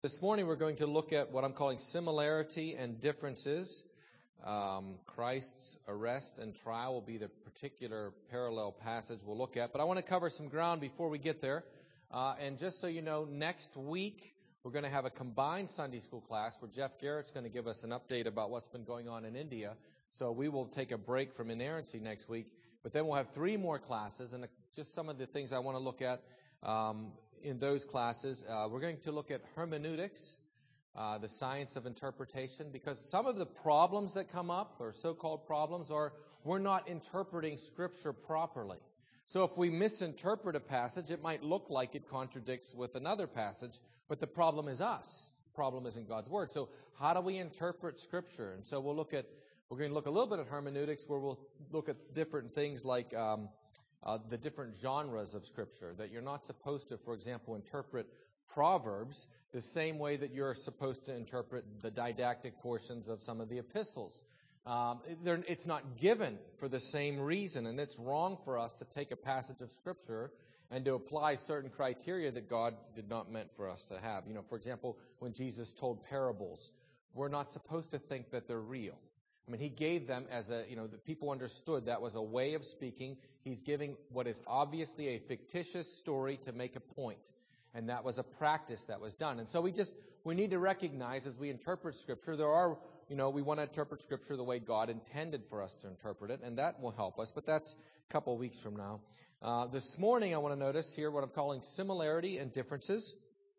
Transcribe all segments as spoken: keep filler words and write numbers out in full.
This morning we're going to look at what I'm calling similarity and differences. Um, Christ's arrest and trial will be the particular parallel passage we'll look at. But I want to cover some ground before we get there. Uh, and just so you know, next week we're going to have a combined Sunday school class where Jeff Garrett's going to give us an update about what's been going on in India. So we will take a break from inerrancy next week. But then we'll have three more classes, and just some of the things I want to look at um, in those classes. Uh, we're going to look at hermeneutics, uh, the science of interpretation, because some of the problems that come up, or so-called problems, are we're not interpreting Scripture properly. So if we misinterpret a passage, it might look like it contradicts with another passage, but the problem is us. The problem isn't God's Word. So how do we interpret Scripture? And so we'll look at, we're going to look a little bit at hermeneutics, where we'll look at different things like um, uh, the different genres of Scripture, that you're not supposed to, for example, interpret Proverbs the same way that you're supposed to interpret the didactic portions of some of the epistles. Um, it's not given for the same reason, and it's wrong for us to take a passage of Scripture and to apply certain criteria that God did not meant for us to have. You know, for example, when Jesus told parables, we're not supposed to think that they're real. I mean, he gave them as a, you know, the people understood that was a way of speaking. He's giving what is obviously a fictitious story to make a point. And that was a practice that was done. And so we just, we need to recognize as we interpret Scripture, there are, you know, we want to interpret Scripture the way God intended for us to interpret it, and that will help us. But that's a couple of weeks from now. Uh, this morning, I want to notice here what I'm calling similarity and differences.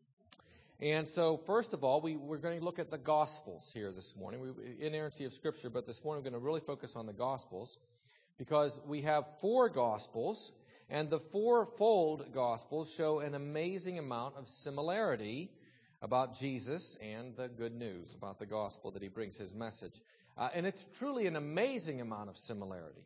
And so, first of all, we, we're going to look at the Gospels here this morning. We, inerrancy of Scripture, but this morning we're going to really focus on the Gospels, because we have four Gospels, and the fourfold Gospels show an amazing amount of similarity about Jesus and the good news about the Gospel that he brings, his message. Uh, and it's truly an amazing amount of similarity.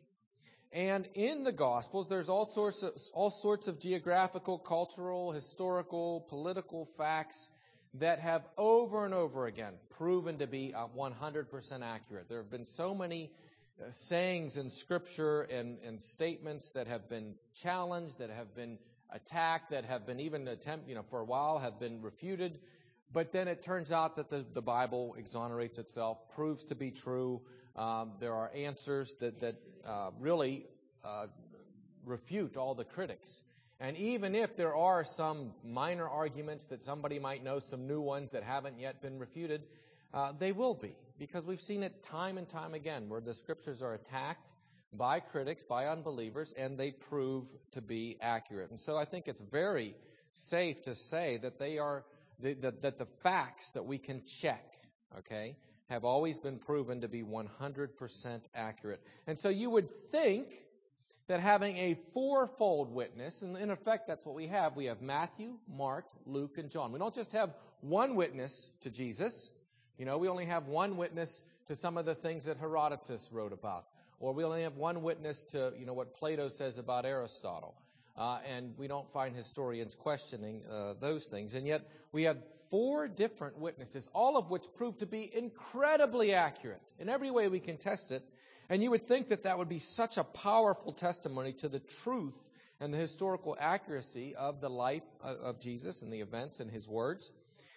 And in the Gospels, there's all sorts of, all sorts of geographical, cultural, historical, political facts that have over and over again proven to be uh, one hundred percent accurate. There have been so many uh, sayings in Scripture and, and statements that have been challenged, that have been attacked, that have been even attempt, you know, for a while have been refuted. But then it turns out that the, the Bible exonerates itself, proves to be true. Um, there are answers that, that uh, really uh, refute all the critics. And even if there are some minor arguments that somebody might know, some new ones that haven't yet been refuted, uh, they will be. Because we've seen it time and time again where the Scriptures are attacked by critics, by unbelievers, and they prove to be accurate. And so I think it's very safe to say that they are the, the, that the facts that we can check, okay, have always been proven to be one hundred percent accurate. And so you would think that having a fourfold witness, and in effect that's what we have. We have Matthew, Mark, Luke, and John. We don't just have one witness to Jesus. You know, we only have one witness to some of the things that Herodotus wrote about. Or we only have one witness to, you know, what Plato says about Aristotle. Uh, and we don't find historians questioning uh, those things. And yet we have four different witnesses, all of which prove to be incredibly accurate. In every way we can test it. And you would think that that would be such a powerful testimony to the truth and the historical accuracy of the life of Jesus and the events and his words.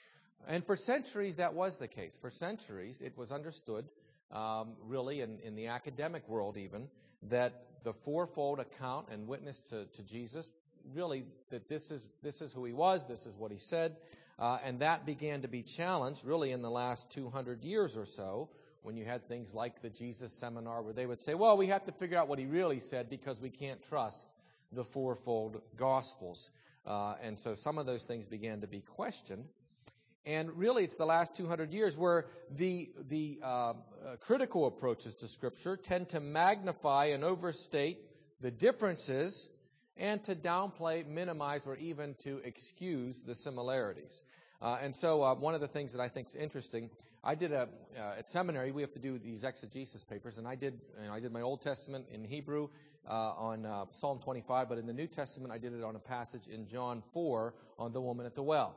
And for centuries, that was the case. For centuries, it was understood, um, really, in, in the academic world even, that the fourfold account and witness to, to Jesus, really, that this is this is who he was, this is what he said, uh, and that began to be challenged, really, in the last two hundred years or so, when you had things like the Jesus Seminar, where they would say, well, we have to figure out what he really said because we can't trust the fourfold Gospels. Uh, and so some of those things began to be questioned. And really, it's the last two hundred years where the the uh, uh, critical approaches to Scripture tend to magnify and overstate the differences and to downplay, minimize, or even to excuse the similarities. Uh, and so uh, one of the things that I think is interesting, I did a, uh, at seminary, we have to do these exegesis papers, and I did you know, I did my Old Testament in Hebrew uh, on uh, Psalm twenty-five, but in the New Testament, I did it on a passage in John four on the woman at the well.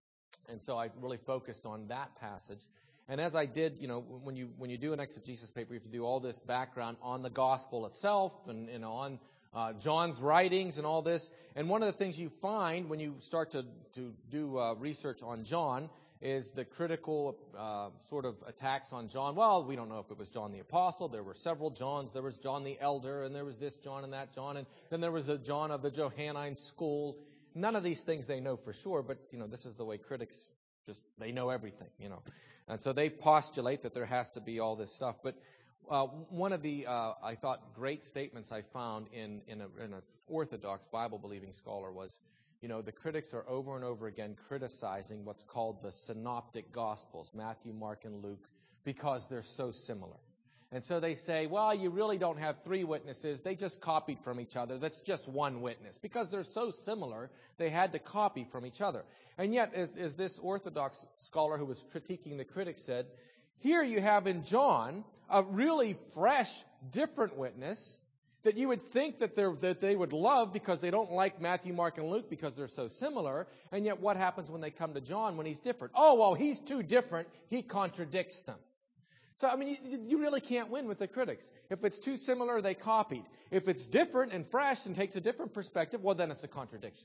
And so I really focused on that passage. And as I did, you know, when you when you do an exegesis paper, you have to do all this background on the gospel itself and, you know, on uh, John's writings and all this. And one of the things you find when you start to, to do uh, research on John is the critical uh, sort of attacks on John. Well, we don't know if it was John the Apostle. There were several Johns. There was John the Elder, and there was this John and that John, and then there was a John of the Johannine school. None of these things they know for sure, but, you know, this is the way critics just, they know everything, you know. And so they postulate that there has to be all this stuff. But uh, one of the, uh, I thought, great statements I found in, in, a, in an Orthodox Bible-believing scholar was, you know, the critics are over and over again criticizing what's called the synoptic gospels, Matthew, Mark, and Luke, because they're so similar. And so they say, well, you really don't have three witnesses. They just copied from each other. That's just one witness. Because they're so similar, they had to copy from each other. And yet, as, as this Orthodox scholar who was critiquing the critics said, here you have in John a really fresh, different witness that you would think that, they're, that they would love because they don't like Matthew, Mark, and Luke because they're so similar. And yet what happens when they come to John when he's different? Oh, well, he's too different. He contradicts them. So, I mean, you, you really can't win with the critics. If it's too similar, they copied. If it's different and fresh and takes a different perspective, well, then it's a contradiction.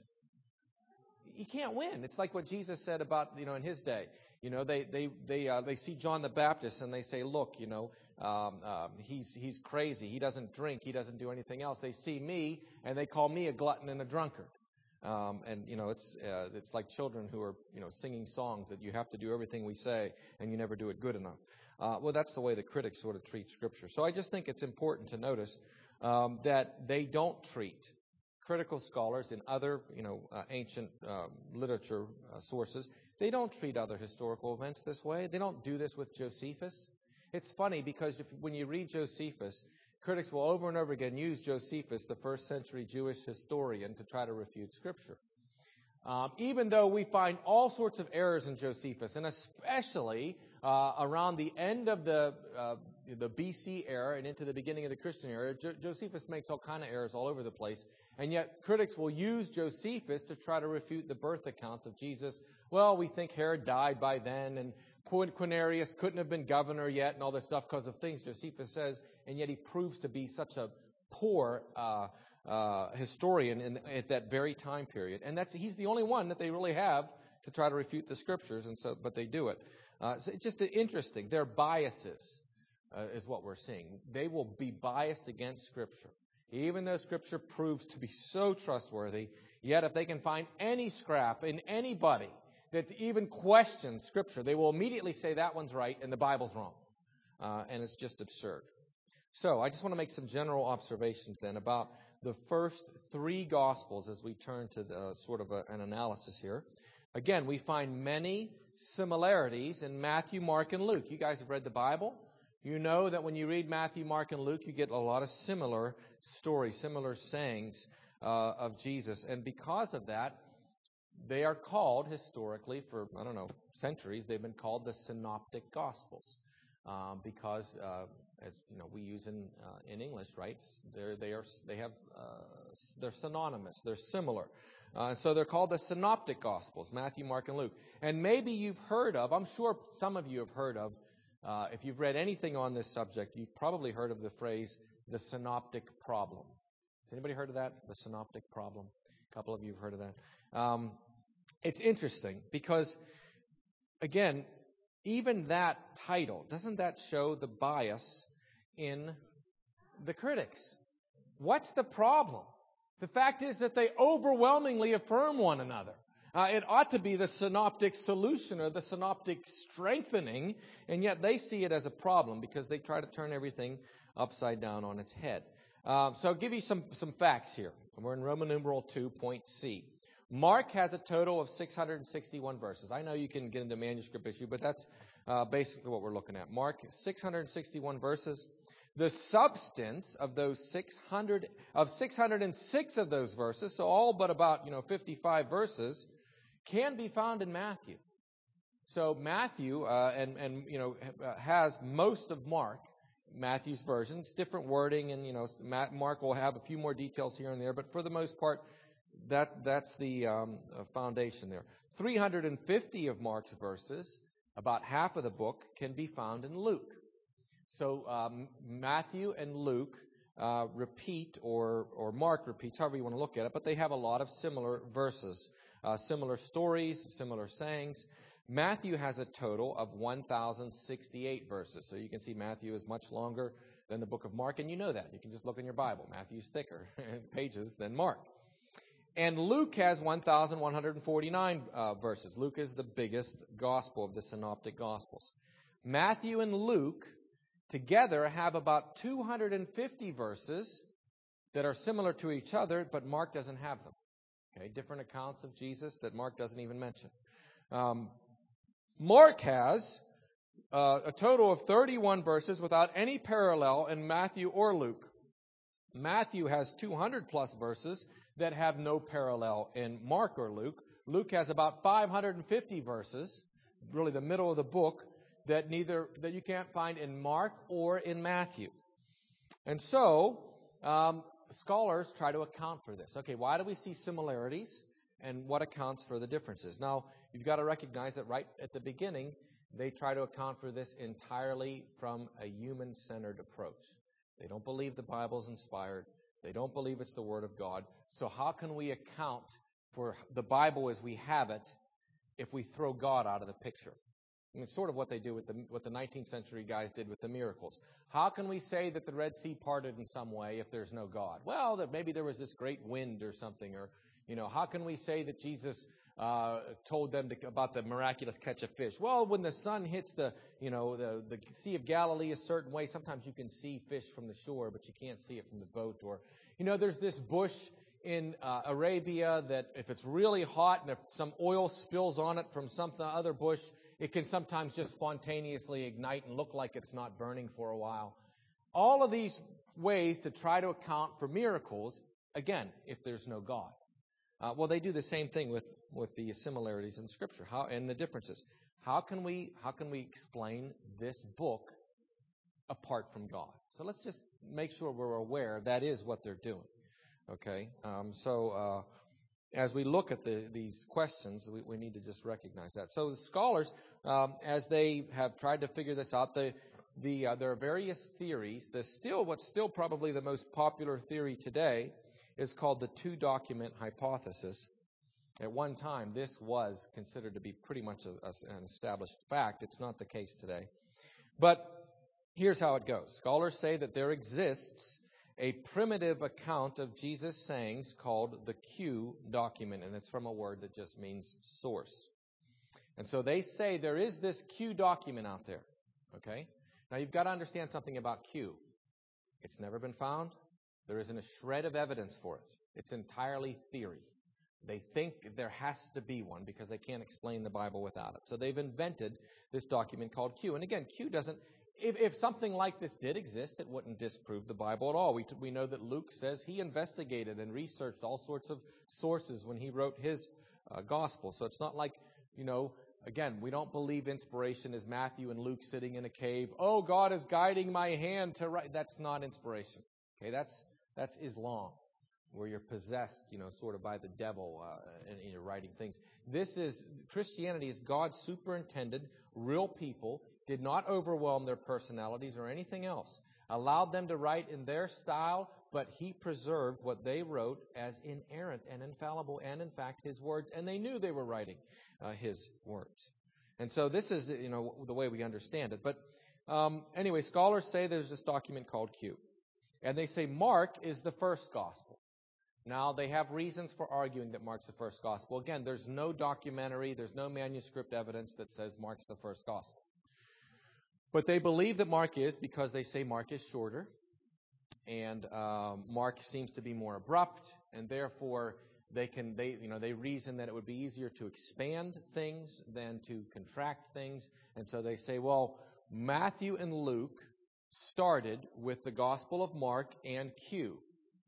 You can't win. It's like what Jesus said about, you know, in his day. You know, they they they uh, they see John the Baptist and they say, look, you know, um, um, he's he's crazy. He doesn't drink. He doesn't do anything else. They see me and they call me a glutton and a drunkard. Um, and you know, it's uh, it's like children who are, you know, singing songs that you have to do everything we say and you never do it good enough. Uh, well, that's the way the critics sort of treat Scripture. So I just think it's important to notice um, that they don't treat critical scholars in other, you know, uh, ancient uh, literature uh, sources. They don't treat other historical events this way. They don't do this with Josephus. It's funny because if, when you read Josephus, critics will over and over again use Josephus, the first century Jewish historian, to try to refute Scripture. Um, even though we find all sorts of errors in Josephus, and especially uh, around the end of the uh, the B C era and into the beginning of the Christian era, jo- Josephus makes all kind of errors all over the place. And yet critics will use Josephus to try to refute the birth accounts of Jesus. Well, we think Herod died by then, and Quirinius couldn't have been governor yet, and all this stuff because of things Josephus says, and yet he proves to be such a poor uh, uh, historian in, at that very time period. And that's he's the only one that they really have to try to refute the Scriptures, and so but they do it. Uh, so it's just interesting. Their biases uh, is what we're seeing. They will be biased against Scripture. Even though Scripture proves to be so trustworthy, yet if they can find any scrap in anybody that even questions Scripture, they will immediately say that one's right and the Bible's wrong. Uh, and it's just absurd. So I just want to make some general observations then about the first three Gospels as we turn to the, uh, sort of a, an analysis here. Again, we find many similarities in Matthew, Mark, and Luke. You guys have read the Bible. You know that when you read Matthew, Mark, and Luke, you get a lot of similar stories, similar sayings uh, of Jesus. And because of that, they are called historically for, I don't know, centuries, they've been called the Synoptic Gospels. Um, because, uh, as you know, we use in uh, in English, right? They're, they are they have uh, they're synonymous. They're similar, uh, so they're called the Synoptic Gospels: Matthew, Mark, and Luke. And maybe you've heard of. I'm sure some of you have heard of. Uh, if you've read anything on this subject, you've probably heard of the phrase "the synoptic problem." Has anybody heard of that? The synoptic problem. A couple of you have heard of that. Um, it's interesting because, again, even that title, doesn't that show the bias in the critics? What's the problem? The fact is that they overwhelmingly affirm one another. Uh, it ought to be the synoptic solution or the synoptic strengthening, and yet they see it as a problem because they try to turn everything upside down on its head. Uh, so I'll give you some, some facts here. We're in Roman numeral two, point C. Mark has a total of six hundred sixty-one verses. I know you can get into manuscript issue, but that's uh, basically what we're looking at. Mark, six hundred sixty-one verses. The substance of those six hundred, of six hundred six of those verses, so all but about, you know, fifty-five verses, can be found in Matthew. So Matthew, uh, and, and, you know, has most of Mark, Matthew's version. It's different wording, and, you know, Mark will have a few more details here and there, but for the most part, That that's the um, foundation there. three hundred fifty of Mark's verses, about half of the book, can be found in Luke. So um, Matthew and Luke uh, repeat, or or Mark repeats, however you want to look at it, but they have a lot of similar verses, uh, similar stories, similar sayings. Matthew has a total of one thousand sixty-eight verses. So you can see Matthew is much longer than the book of Mark, and you know that. You can just look in your Bible. Matthew's thicker pages than Mark. And Luke has one thousand one hundred forty-nine uh, verses. Luke is the biggest gospel of the synoptic gospels. Matthew and Luke together have about two hundred fifty verses that are similar to each other, but Mark doesn't have them. Okay, different accounts of Jesus that Mark doesn't even mention. Um, Mark has uh, a total of thirty-one verses without any parallel in Matthew or Luke. Matthew has two hundred plus verses that have no parallel in Mark or Luke. Luke has about five hundred fifty verses, really the middle of the book, that neither that you can't find in Mark or in Matthew. And so, um, scholars try to account for this. Okay, why do we see similarities, and what accounts for the differences? Now, you've got to recognize that right at the beginning, they try to account for this entirely from a human-centered approach. They don't believe the Bible's inspired. They don't believe it's the Word of God. So how can we account for the Bible as we have it if we throw God out of the picture? I mean, it's sort of what they do with the, what the nineteenth century guys did with the miracles. How can we say that the Red Sea parted in some way if there's no God? Well, that maybe there was this great wind or something. Or, you know, how can we say that Jesus uh, told them to, about the miraculous catch of fish? Well, when the sun hits the, you know, the, the Sea of Galilee a certain way, sometimes you can see fish from the shore, but you can't see it from the boat. Or, you know, there's this bush in uh, Arabia that if it's really hot and if some oil spills on it from some other bush, it can sometimes just spontaneously ignite and look like it's not burning for a while. All of these ways to try to account for miracles, again, if there's no God. Uh, well, they do the same thing with, with the similarities in Scripture how, and the differences. How can we how can we explain this book apart from God? So let's just make sure we're aware that is what they're doing. Okay, um, so uh, as we look at the, these questions, we, we need to just recognize that. So the scholars, um, as they have tried to figure this out, the, the, uh, there are various theories. The still, what's still probably the most popular theory today is called the two-document hypothesis. At one time, this was considered to be pretty much a, a, an established fact. It's not the case today. But here's how it goes. Scholars say that there exists a primitive account of Jesus' sayings called the Q document, and it's from a word that just means source. And so they say there is this Q document out there, okay? Now you've got to understand something about Q. It's never been found. There isn't a shred of evidence for it. It's entirely theory. They think there has to be one because they can't explain the Bible without it. So they've invented this document called Q. And again, Q doesn't If, if something like this did exist, it wouldn't disprove the Bible at all. We, we know that Luke says he investigated and researched all sorts of sources when he wrote his uh, gospel. So it's not like, you know, again, we don't believe inspiration is Matthew and Luke sitting in a cave. Oh, God is guiding my hand to write. That's not inspiration. Okay, that's that's Islam, where you're possessed, you know, sort of by the devil uh, and, and you're writing things. This is, Christianity is God superintended, real people, did not overwhelm their personalities or anything else, allowed them to write in their style, but he preserved what they wrote as inerrant and infallible and, in fact, his words, and they knew they were writing uh, his words. And so this is, you know, the way we understand it. But um, anyway, scholars say there's this document called Q, and they say Mark is the first gospel. Now, they have reasons for arguing that Mark's the first gospel. Again, there's no documentary, there's no manuscript evidence that says Mark's the first gospel. But they believe that Mark is because they say Mark is shorter, and um, Mark seems to be more abrupt, and therefore they can they you know they reason that it would be easier to expand things than to contract things, and so they say, well, Matthew and Luke started with the Gospel of Mark and Q,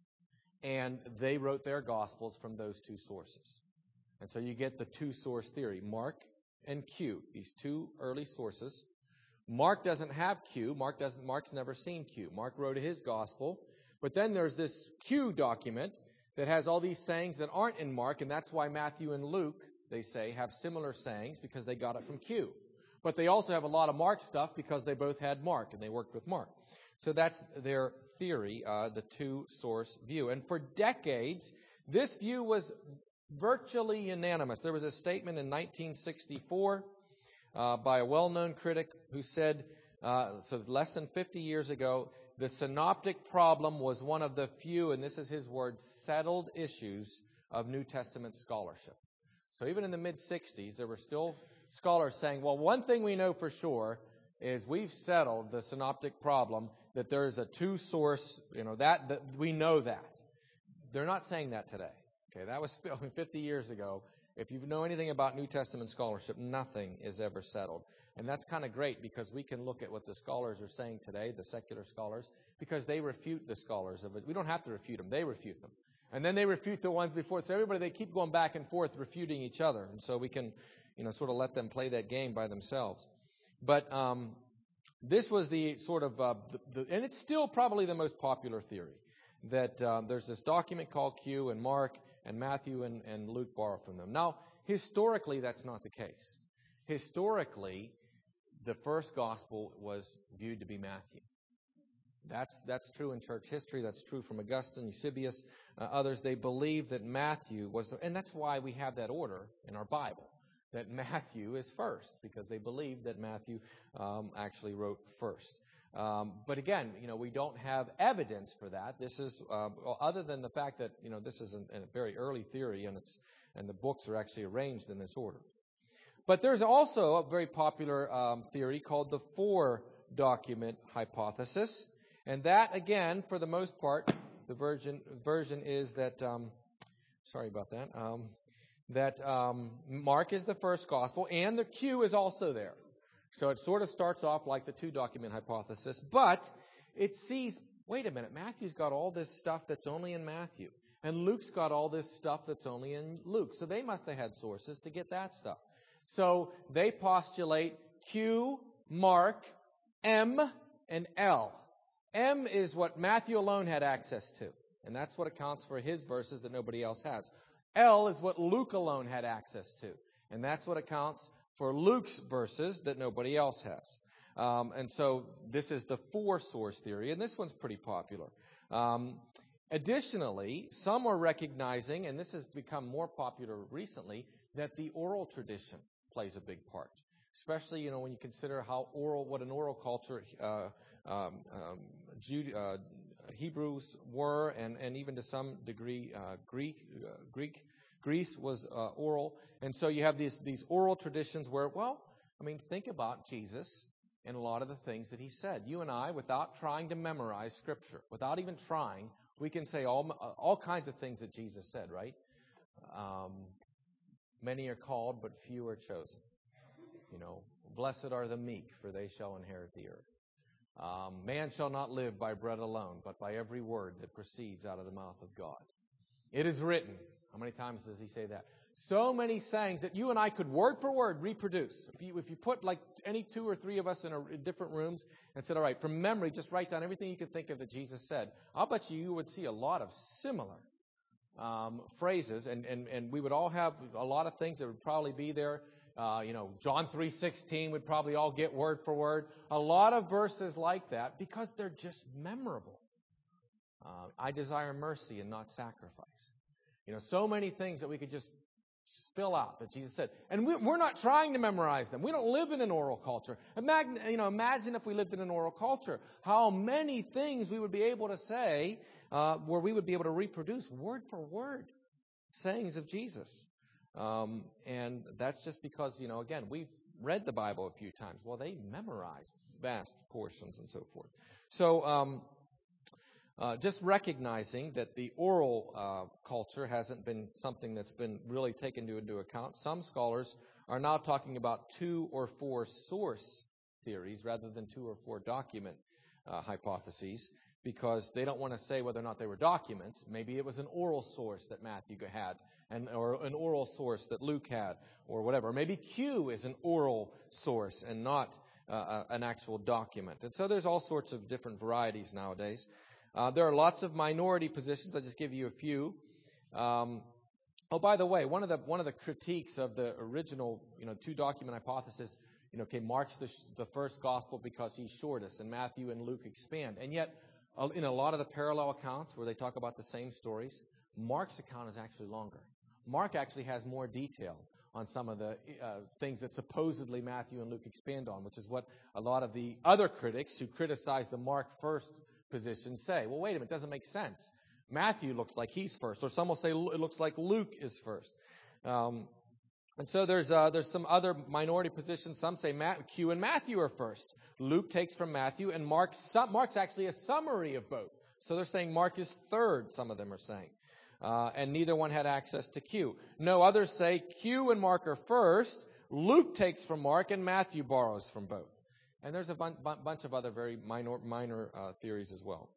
and they wrote their Gospels from those two sources, and so you get the two-source theory, Mark and Q, these two early sources. Mark doesn't have Q. Mark doesn't. Mark's never seen Q. Mark wrote his gospel, but then there's this Q document that has all these sayings that aren't in Mark, and that's why Matthew and Luke, they say, have similar sayings because they got it from Q. But they also have a lot of Mark stuff because they both had Mark and they worked with Mark. So that's their theory, uh, the two-source view. And for decades, this view was virtually unanimous. There was a statement in nineteen sixty-four uh, by a well-known critic who said, uh, so less than fifty years ago, the synoptic problem was one of the few, and this is his word, settled issues of New Testament scholarship. So even in the mid-sixties, there were still scholars saying, well, one thing we know for sure is we've settled the synoptic problem, that there is a two-source, you know, that, that we know that. They're not saying that today. Okay, that was fifty years ago. If you know anything about New Testament scholarship, nothing is ever settled. And that's kind of great because we can look at what the scholars are saying today, the secular scholars, because they refute the scholars of it. We don't have to refute them. They refute them. And then they refute the ones before. So everybody, they keep going back and forth refuting each other. And so we can, you know, sort of let them play that game by themselves. But um, this was the sort of, uh, the, the, and it's still probably the most popular theory, that um, there's this document called Q, and Mark and Matthew and, and Luke borrow from them. Now, historically, that's not the case. Historically, the first gospel was viewed to be Matthew. That's that's true in church history. That's true from Augustine, Eusebius, uh, others. They believe that Matthew was, the, and that's why we have that order in our Bible, that Matthew is first, because they believe that Matthew um, actually wrote first. Um, but again, you know, we don't have evidence for that. This is, uh, well, other than the fact that, you know, this is a, a very early theory, and it's and the books are actually arranged in this order. But there's also a very popular um, theory called the four-document hypothesis. And that, again, for the most part, the version, version is that, um, sorry about that, um, that um, Mark is the first gospel, and the Q is also there. So it sort of starts off like the two-document hypothesis, but it sees, wait a minute, Matthew's got all this stuff that's only in Matthew, and Luke's got all this stuff that's only in Luke. So they must have had sources to get that stuff. So they postulate Q, Mark, M, and L. M is what Matthew alone had access to, and that's what accounts for his verses that nobody else has. L is what Luke alone had access to, and that's what accounts for Luke's verses that nobody else has. Um, and so this is the four-source theory, and this one's pretty popular. Um, additionally, some are recognizing, and this has become more popular recently, that the oral tradition plays a big part. Especially, you know, when you consider how oral, what an oral culture uh, um, um, Jude, uh, Hebrews were, and, and even to some degree uh, Greek, uh, Greek, Greece was uh, oral, and so you have these these oral traditions where, well, I mean, think about Jesus and a lot of the things that he said. You and I, without trying to memorize Scripture, without even trying, we can say all all kinds of things that Jesus said, right? Um, many are called, but few are chosen. You know, blessed are the meek, for they shall inherit the earth. Um, man shall not live by bread alone, but by every word that proceeds out of the mouth of God. It is written. How many times does he say that? So many sayings that you and I could word for word reproduce. If you if you put like any two or three of us in, a, in different rooms and said, all right, from memory, just write down everything you could think of that Jesus said, I'll bet you you would see a lot of similar um, phrases, and, and, and we would all have a lot of things that would probably be there. Uh, you know, John three sixteen would probably all get word for word. A lot of verses like that because they're just memorable. Uh, I desire mercy and not sacrifice. You know, so many things that we could just spill out that Jesus said. And we, we're not trying to memorize them. We don't live in an oral culture. Imagine, you know, imagine if we lived in an oral culture, how many things we would be able to say uh, where we would be able to reproduce word for word sayings of Jesus. Um, and that's just because, you know, again, we've read the Bible a few times. Well, they memorized vast portions and so forth. So, um, uh, just recognizing that the oral uh, culture hasn't been something that's been really taken into account. Some scholars are now talking about two or four source theories rather than two or four document uh, hypotheses, because they don't want to say whether or not they were documents. Maybe it was an oral source that Matthew had, and or an oral source that Luke had, or whatever. Maybe Q is an oral source and not uh, an actual document. And so there's all sorts of different varieties nowadays. Uh, there are lots of minority positions. I'll just give you a few. Um, oh, by the way, one of the one of the critiques of the original, you know, two-document hypothesis, you know, okay, Mark's the, the first gospel because he's shortest, and Matthew and Luke expand. And yet, uh, in a lot of the parallel accounts where they talk about the same stories, Mark's account is actually longer. Mark actually has more detail on some of the uh, things that supposedly Matthew and Luke expand on, which is what a lot of the other critics who criticize the Mark first position say. Well, wait a minute, it doesn't make sense. Matthew looks like he's first, or some will say it looks like Luke is first. Um, and so there's uh, there's some other minority positions. Some say Matt, Q and Matthew are first. Luke takes from Matthew, and Mark, Mark's actually a summary of both. So they're saying Mark is third, some of them are saying. Uh, and neither one had access to Q. No, others say Q and Mark are first, Luke takes from Mark, and Matthew borrows from both. And there's a bun- bun- bunch of other very minor, minor uh, theories as well.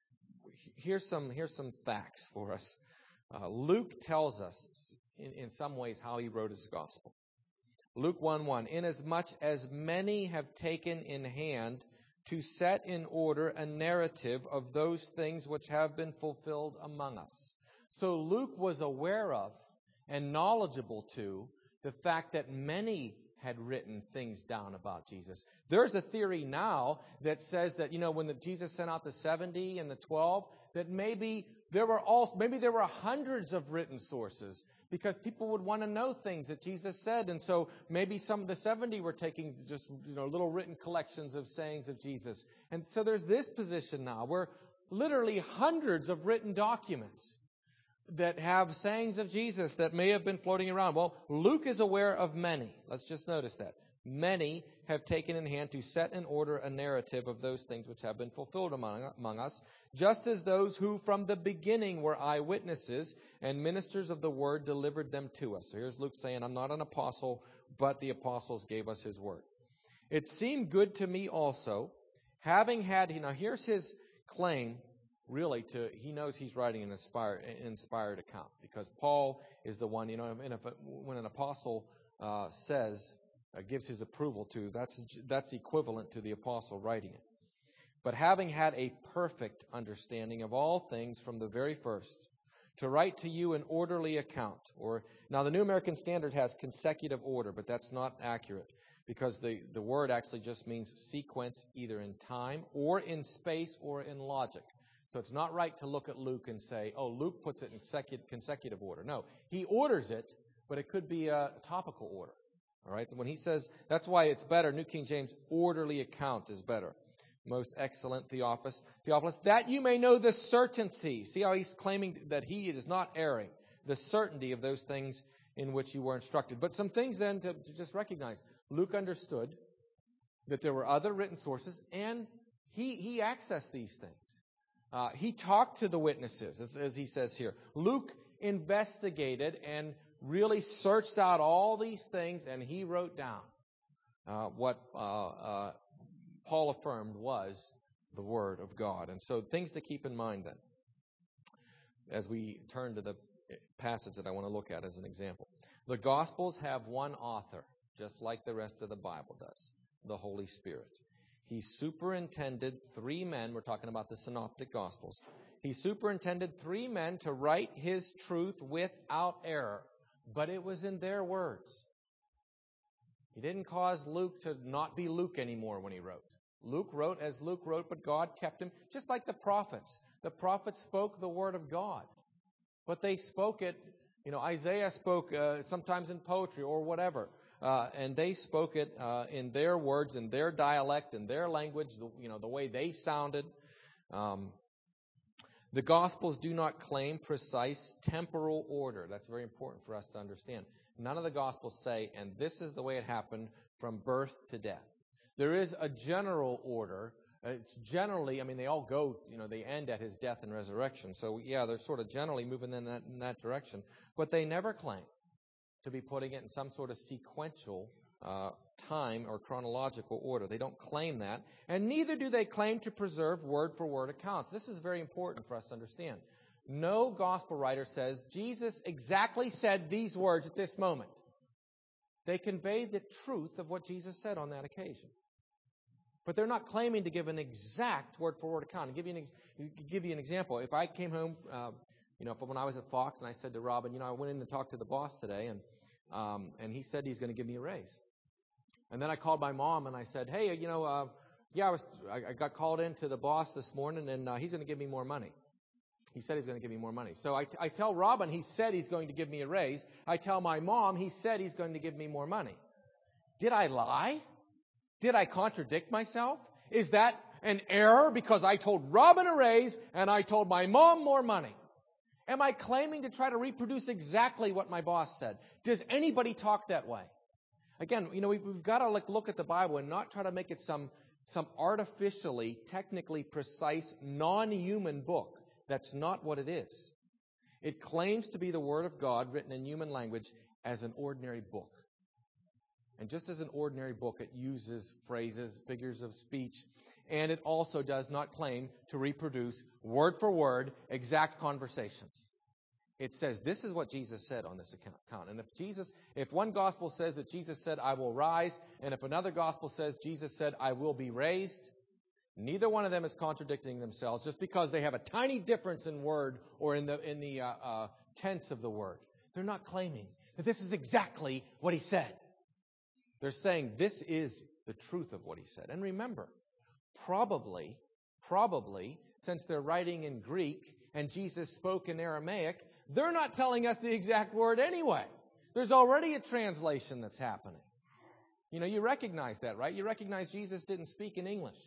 Here's some, here's some facts for us. Uh, Luke tells us in, in some ways how he wrote his gospel. Luke one one, inasmuch as many have taken in hand to set in order a narrative of those things which have been fulfilled among us. So Luke was aware of and knowledgeable to the fact that many had written things down about Jesus. There's a theory now that says that, you know, when the, Jesus sent out the seventy and the twelve, that maybe there were all, maybe there were hundreds of written sources because people would want to know things that Jesus said. And so maybe some of the seventy were taking just, you know, little written collections of sayings of Jesus. And so there's this position now where literally hundreds of written documents that have sayings of Jesus that may have been floating around. Well, Luke is aware of many. Let's just notice that. Many have taken in hand to set in order a narrative of those things which have been fulfilled among, among us, just as those who from the beginning were eyewitnesses and ministers of the word delivered them to us. So here's Luke saying, I'm not an apostle, but the apostles gave us his word. It seemed good to me also, having had, now here's his claim, really, to he knows he's writing an inspired, an inspired account, because Paul is the one, you know, and if, when an apostle uh, says, uh, gives his approval to, that's that's equivalent to the apostle writing it. But having had a perfect understanding of all things from the very first, to write to you an orderly account, or now the New American Standard has consecutive order, but that's not accurate, because the, the word actually just means sequence, either in time or in space or in logic. So it's not right to look at Luke and say, oh, Luke puts it in consecutive, consecutive order. No, he orders it, but it could be a topical order. All right, when he says, that's why it's better, New King James, orderly account is better. Most excellent Theophilus, Theophilus, that you may know the certainty. See how he's claiming that he is not erring. The certainty of those things in which you were instructed. But some things then to, to just recognize. Luke understood that there were other written sources, and he, he accessed these things. Uh, he talked to the witnesses, as, as he says here. Luke investigated and really searched out all these things, and he wrote down uh, what uh, uh, Paul affirmed was the Word of God. And so things to keep in mind then, as we turn to the passage that I want to look at as an example. The Gospels have one author, just like the rest of the Bible does, the Holy Spirit. He superintended three men, we're talking about the Synoptic Gospels. He superintended three men to write his truth without error, but it was in their words. He didn't cause Luke to not be Luke anymore when he wrote. Luke wrote as Luke wrote, but God kept him, just like the prophets. The prophets spoke the word of God, but they spoke it, you know, Isaiah spoke uh, sometimes in poetry or whatever. Uh, and they spoke it uh, in their words, in their dialect, in their language, the, you know, the way they sounded. Um, the Gospels do not claim precise temporal order. That's very important for us to understand. None of the Gospels say, and this is the way it happened from birth to death. There is a general order. It's generally, I mean, they all go, you know, they end at his death and resurrection. So, yeah, they're sort of generally moving in that, in that direction. But they never claim to be putting it in some sort of sequential uh, time or chronological order. They don't claim that. And neither do they claim to preserve word-for-word accounts. This is very important for us to understand. No gospel writer says, Jesus exactly said these words at this moment. They convey the truth of what Jesus said on that occasion. But they're not claiming to give an exact word-for-word account. I'll give you an, ex- give you an example. If I came home... Uh, You know, when I was at Fox and I said to Robin, you know, I went in to talk to the boss today, and um, and he said he's going to give me a raise. And then I called my mom and I said, hey, you know, uh, yeah, I was I, I got called in to the boss this morning, and uh, he's going to give me more money. He said he's going to give me more money. So I, I tell Robin he said he's going to give me a raise. I tell my mom he said he's going to give me more money. Did I lie? Did I contradict myself? Is that an error because I told Robin a raise and I told my mom more money? Am I claiming to try to reproduce exactly what my boss said? Does anybody talk that way? Again, you know, we've, we've got to like, look at the Bible and not try to make it some, some artificially, technically precise, non-human book. That's not what it is. It claims to be the Word of God written in human language as an ordinary book. And just as an ordinary book, it uses phrases, figures of speech, and it also does not claim to reproduce word for word exact conversations. It says this is what Jesus said on this account. And if Jesus, if one gospel says that Jesus said, I will rise, and if another gospel says Jesus said, I will be raised, neither one of them is contradicting themselves just because they have a tiny difference in word or in the in the uh, uh, tense of the word. They're not claiming that this is exactly what he said. They're saying this is the truth of what he said. And remember, probably, probably, since they're writing in Greek and Jesus spoke in Aramaic, they're not telling us the exact word anyway. There's already a translation that's happening. You know, you recognize that, right? You recognize Jesus didn't speak in English.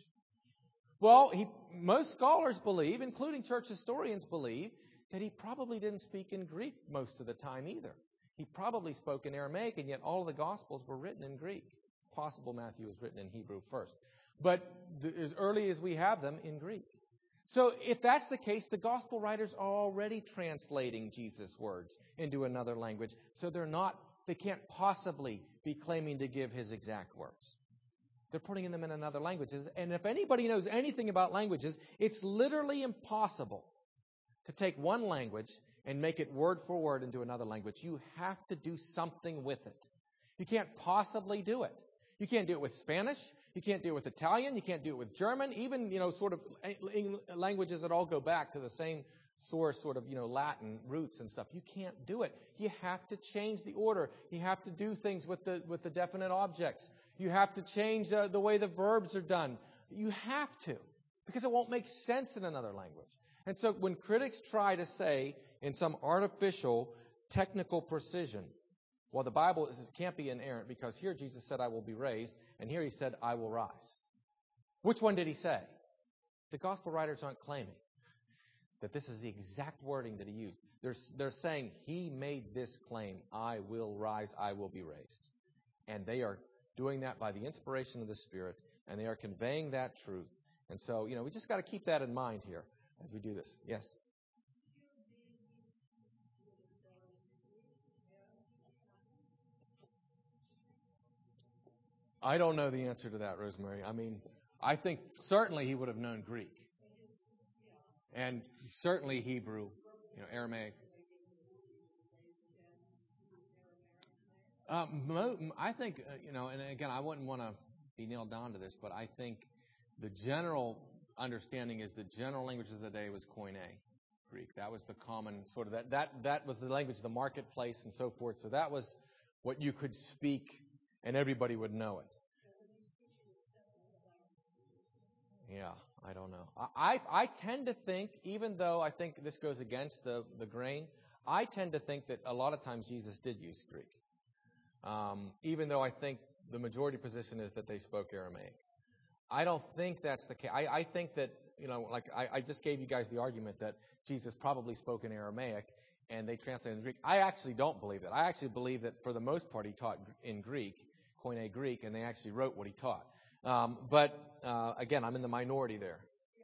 Well, he, most scholars believe, including church historians believe, that he probably didn't speak in Greek most of the time either. He probably spoke in Aramaic, and yet all of the Gospels were written in Greek. It's possible Matthew was written in Hebrew first. But th- as early as we have them, in Greek. So if that's the case, the Gospel writers are already translating Jesus' words into another language. So they're not, they can't possibly be claiming to give his exact words. They're putting them in another language. And if anybody knows anything about languages, it's literally impossible to take one language and make it word for word into another language. You have to do something with it. You can't possibly do it. You can't do it with Spanish. You can't do it with Italian. You can't do it with German. Even, you know, sort of languages that all go back to the same source, sort of, you know, Latin roots and stuff. You can't do it. You have to change the order. You have to do things with the with the definite objects. You have to change uh, the way the verbs are done. You have to, because it won't make sense in another language. And so when critics try to say in some artificial technical precision, well, the Bible is, can't be inerrant because here Jesus said, I will be raised, and here he said, I will rise. Which one did he say? The gospel writers aren't claiming that this is the exact wording that he used. They're, they're saying he made this claim, I will rise, I will be raised. And they are doing that by the inspiration of the Spirit, and they are conveying that truth. And so, you know, we just got to keep that in mind here as we do this. Yes? I don't know the answer to that, Rosemary. I mean, I think certainly he would have known Greek. And certainly Hebrew, you know, Aramaic. Um, I think, uh, you know, and again, I wouldn't want to be nailed down to this, but I think the general understanding is the general language of the day was Koine Greek. That was the common sort of, that, that, that was the language of the marketplace and so forth. So that was what you could speak and everybody would know it. Yeah, I don't know. I, I tend to think, even though I think this goes against the, the grain, I tend to think that a lot of times Jesus did use Greek. Um, even though I think the majority position is that they spoke Aramaic. I don't think that's the case. I, I think that, you know, like I, I just gave you guys the argument that Jesus probably spoke in Aramaic and they translated in Greek. I actually don't believe that. I actually believe that for the most part he taught in Greek, Koine Greek, and they actually wrote what he taught. Um, but, uh, again, I'm in the minority there.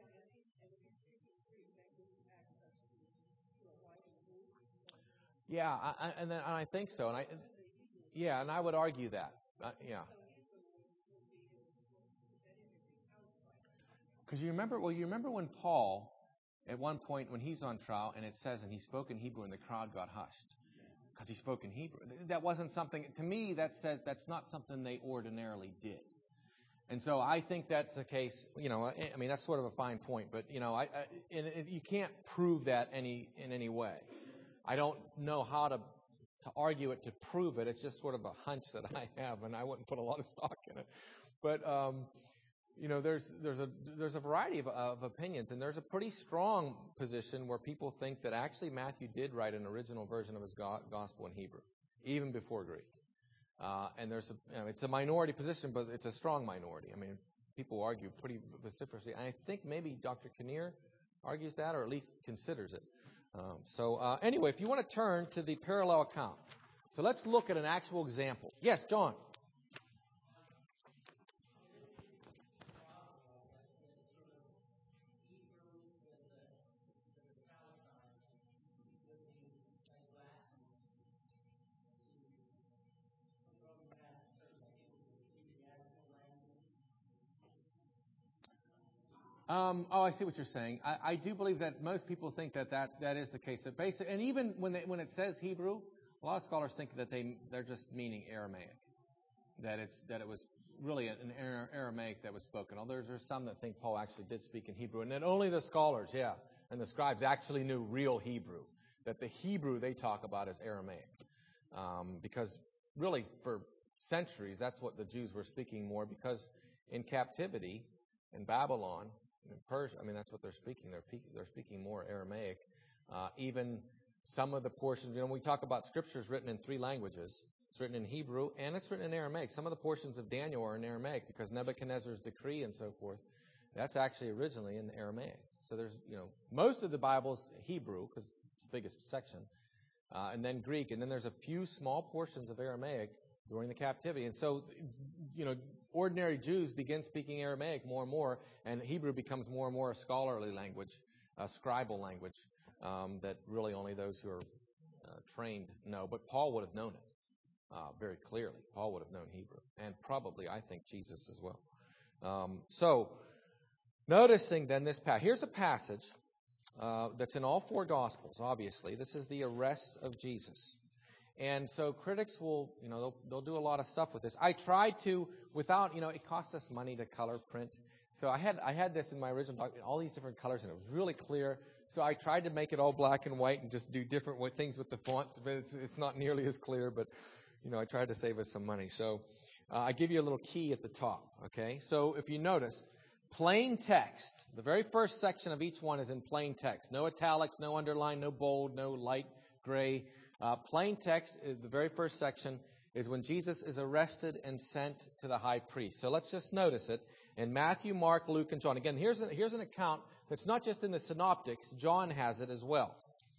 Yeah, I, I, and, then, and I think so. And I, yeah, and I would argue that. Uh, yeah. Because you remember, well, you remember when Paul, at one point when he's on trial, and it says, and he spoke in Hebrew, and the crowd got hushed because he spoke in Hebrew. That wasn't something, to me, that says that's not something they ordinarily did. And so I think that's the case, you know, I mean, that's sort of a fine point, but, you know, I, I and it, you can't prove that any in any way. I don't know how to to argue it, to prove it. It's just sort of a hunch that I have, and I wouldn't put a lot of stock in it. But, um, you know, there's there's a there's a variety of, of opinions, and there's a pretty strong position where people think that actually Matthew did write an original version of his go- gospel in Hebrew, even before Greek. Uh, and there's a, you know, it's a minority position, but it's a strong minority. I mean, people argue pretty vociferously. And I think maybe Doctor Kinnear argues that, or at least considers it. Um, so uh, anyway, if you want to turn to the parallel account. So let's look at an actual example. Yes, John. Um, oh, I see what you're saying. I, I do believe that most people think that that, that is the case. That basic, and even when they, when it says Hebrew, a lot of scholars think that they they're just meaning Aramaic. That it's that it was really an Aramaic that was spoken. Although there's some that think Paul actually did speak in Hebrew, and that only the scholars, yeah, and the scribes actually knew real Hebrew. That the Hebrew they talk about is Aramaic, um, because really for centuries that's what the Jews were speaking more. Because in captivity in Babylon. In Persia, I mean, that's what they're speaking. They're, they're speaking more Aramaic. Uh, even some of the portions, you know, we talk about scriptures written in three languages. It's written in Hebrew and it's written in Aramaic. Some of the portions of Daniel are in Aramaic because Nebuchadnezzar's decree and so forth, that's actually originally in Aramaic. So there's, you know, most of the Bible's Hebrew because it's the biggest section, uh, and then Greek, and then there's a few small portions of Aramaic during the captivity. And so, you know, ordinary Jews begin speaking Aramaic more and more, and Hebrew becomes more and more a scholarly language, a scribal language, um, that really only those who are uh, trained know. But Paul would have known it uh, very clearly. Paul would have known Hebrew, and probably, I think, Jesus as well. Um, so, noticing then this passage. Here's a passage uh, that's in all four Gospels, obviously. This is the arrest of Jesus. And so critics will, you know, they'll, they'll do a lot of stuff with this. I tried to, without, you know, it costs us money to color print. So I had I had this in my original document, all these different colors, and it was really clear. So I tried to make it all black and white and just do different things with the font, but it's, it's not nearly as clear. But, you know, I tried to save us some money. So uh, I give you a little key at the top, okay? So if you notice, plain text, the very first section of each one is in plain text. No italics, no underline, no bold, no light gray. Uh, plain text, the very first section, is when Jesus is arrested and sent to the high priest. So let's just notice it in Matthew, Mark, Luke, and John. Again, here's, a, here's an account that's not just in the synoptics. John has it as well.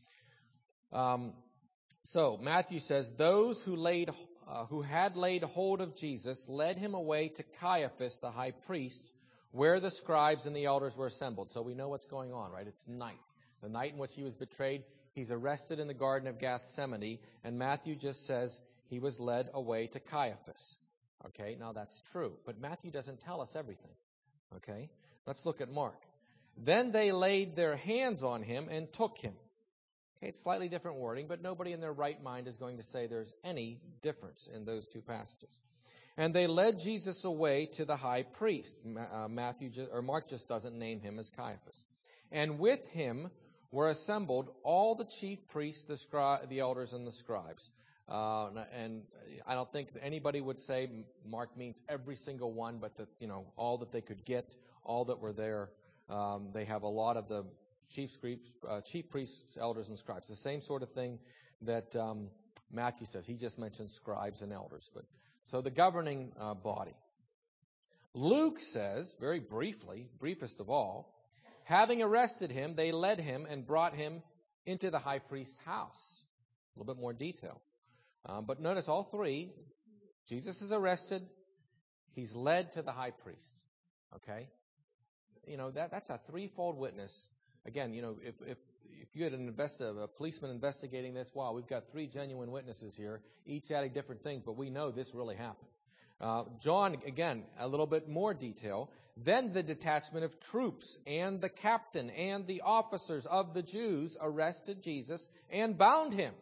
Um, so Matthew says, those who laid, uh, who had laid hold of Jesus led him away to Caiaphas, the high priest, where the scribes and the elders were assembled. So we know what's going on, right? It's night. The night in which he was betrayed. He's arrested in the Garden of Gethsemane, and Matthew just says he was led away to Caiaphas. Okay, now that's true, but Matthew doesn't tell us everything. Okay, let's look at Mark. Then they laid their hands on him and took him. Okay, it's slightly different wording, but nobody in their right mind is going to say there's any difference in those two passages. And they led Jesus away to the high priest. Uh, Matthew just, or Mark just doesn't name him as Caiaphas. And with him were assembled all the chief priests, the, scri- the elders, and the scribes. Uh, and I don't think anybody would say Mark means every single one, but that, you know, all that they could get, all that were there. Um, they have a lot of the chief, uh, chief priests, elders, and scribes. The same sort of thing that um, Matthew says. He just mentions scribes and elders. But so the governing uh, body. Luke says, very briefly, briefest of all, having arrested him, they led him and brought him into the high priest's house. A little bit more detail. Um, but notice all three. Jesus is arrested. He's led to the high priest. Okay? You know, that that's a threefold witness. Again, you know, if if if you had an investi- a policeman investigating this, wow, we've got three genuine witnesses here, each adding different things, but we know this really happened. Uh, John, again, a little bit more detail. Then the detachment of troops and the captain and the officers of the Jews arrested Jesus and bound him.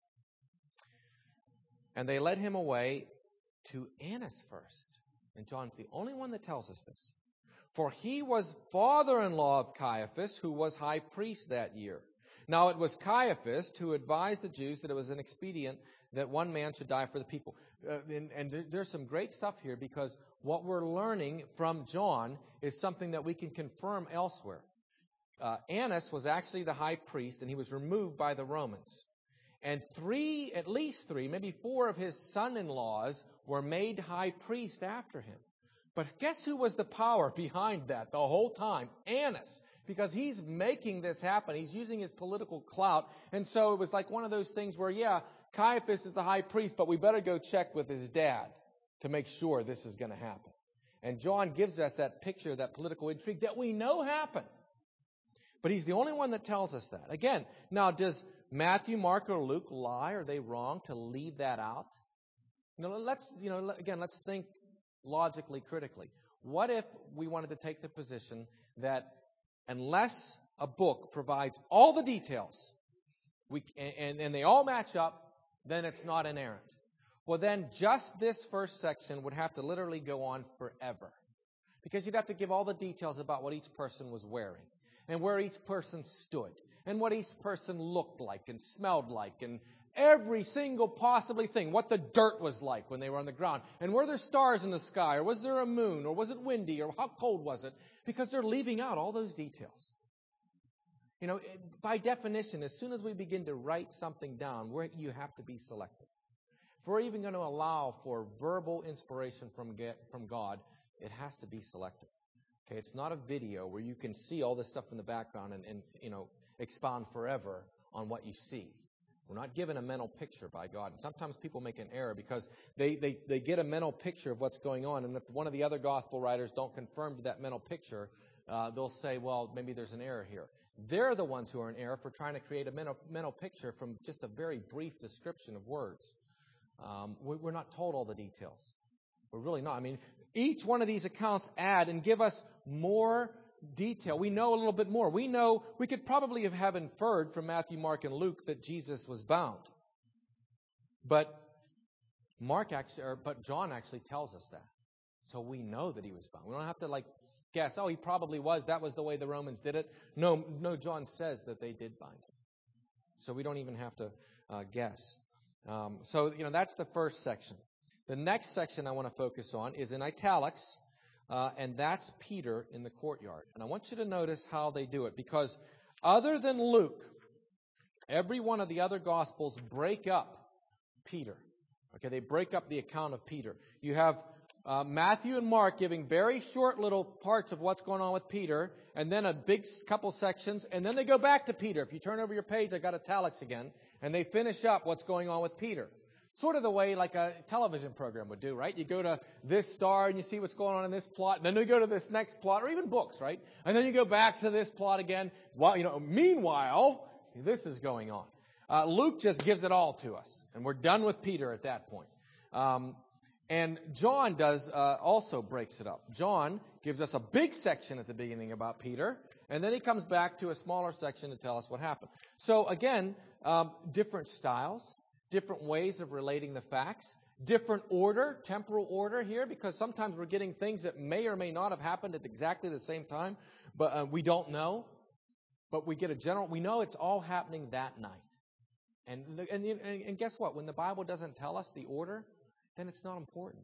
And they led him away to Annas first. And John's the only one that tells us this. For he was father-in-law of Caiaphas, who was high priest that year. Now it was Caiaphas who advised the Jews that it was an expedient that one man should die for the people. Uh, and and there, there's some great stuff here, because what we're learning from John is something that we can confirm elsewhere. Uh, Annas was actually the high priest, and he was removed by the Romans. And three, at least three, maybe four of his son-in-laws were made high priest after him. But guess who was the power behind that the whole time? Annas. Because he's making this happen. He's using his political clout. And so it was like one of those things where, yeah, Caiaphas is the high priest, but we better go check with his dad to make sure this is going to happen. And John gives us that picture, that political intrigue that we know happened. But he's the only one that tells us that. Again, now does Matthew, Mark, or Luke lie? Are they wrong to leave that out? You know, let's, you know, again, let's think logically, critically. What if we wanted to take the position that unless a book provides all the details, we and, and they all match up, then it's not inerrant? Well, then just this first section would have to literally go on forever. Because you'd have to give all the details about what each person was wearing, and where each person stood, and what each person looked like and smelled like, and every single possibly thing, what the dirt was like when they were on the ground, and were there stars in the sky, or was there a moon, or was it windy, or how cold was it? Because they're leaving out all those details. You know, by definition, as soon as we begin to write something down, where you have to be selective. If we're even going to allow for verbal inspiration from from God, it has to be selective. Okay, it's not a video where you can see all this stuff in the background and, and you know, expound forever on what you see. We're not given a mental picture by God. And sometimes people make an error because they, they, they get a mental picture of what's going on. And if one of the other gospel writers don't confirm to that mental picture, uh, they'll say, well, maybe there's an error here. They're the ones who are in error for trying to create a mental, mental picture from just a very brief description of words. Um, we, we're not told all the details. We're really not. I mean, each one of these accounts add and give us more detail. We know a little bit more. We know, we could probably have, have inferred from Matthew, Mark, and Luke that Jesus was bound. But Mark actually, or, but John actually tells us that. So we know that he was bound. We don't have to like guess, oh, he probably was. That was the way the Romans did it. No, no, John says that they did bind him. So we don't even have to uh, guess. Um, so, you know, that's the first section. The next section I want to focus on is in italics. Uh, and that's Peter in the courtyard. And I want you to notice how they do it, because other than Luke, every one of the other Gospels break up Peter. Okay, they break up the account of Peter. You have uh, Matthew and Mark giving very short little parts of what's going on with Peter, and then a big couple sections, and then they go back to Peter. If you turn over your page, I got italics again, and they finish up what's going on with Peter. Sort of the way like a television program would do, right? You go to this star and you see what's going on in this plot, and then you go to this next plot, or even books, right? And then you go back to this plot again. Well, you know, meanwhile, this is going on. Uh, Luke just gives it all to us, and we're done with Peter at that point. Um, and John does uh, also breaks it up. John gives us a big section at the beginning about Peter, and then he comes back to a smaller section to tell us what happened. So again, um, different styles. Different ways of relating the facts, different order, temporal order here, because sometimes we're getting things that may or may not have happened at exactly the same time, but uh, we don't know. But we get a general, we know it's all happening that night. And, and, and guess what? When the Bible doesn't tell us the order, then it's not important.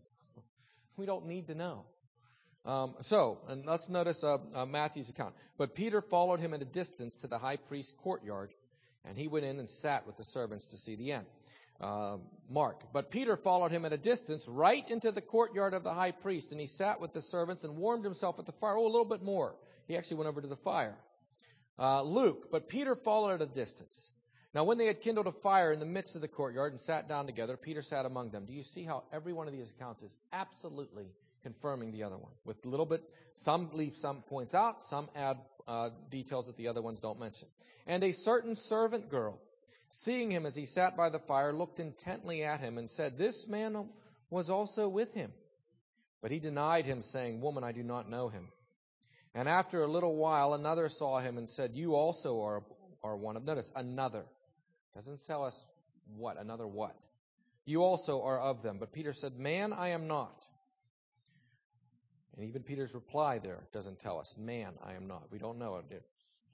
We don't need to know. Um, so, and let's notice uh, uh, Matthew's account. But Peter followed him at a distance to the high priest's courtyard, and he went in and sat with the servants to see the end. Uh, Mark. But Peter followed him at a distance right into the courtyard of the high priest, and he sat with the servants and warmed himself at the fire. Oh, a little bit more. He actually went over to the fire. Uh, Luke. But Peter followed at a distance. Now, when they had kindled a fire in the midst of the courtyard and sat down together, Peter sat among them. Do you see how every one of these accounts is absolutely confirming the other one? With a little bit, some leave some points out, some add uh, details that the other ones don't mention. And a certain servant girl, seeing him as he sat by the fire, looked intently at him and said, "This man was also with him." But he denied him, saying, "Woman, I do not know him." And after a little while, another saw him and said, "You also are, are one of..." Notice, another. Doesn't tell us what, another what. "You also are of them." But Peter said, "Man, I am not." And even Peter's reply there doesn't tell us, "Man, I am not." We don't know it.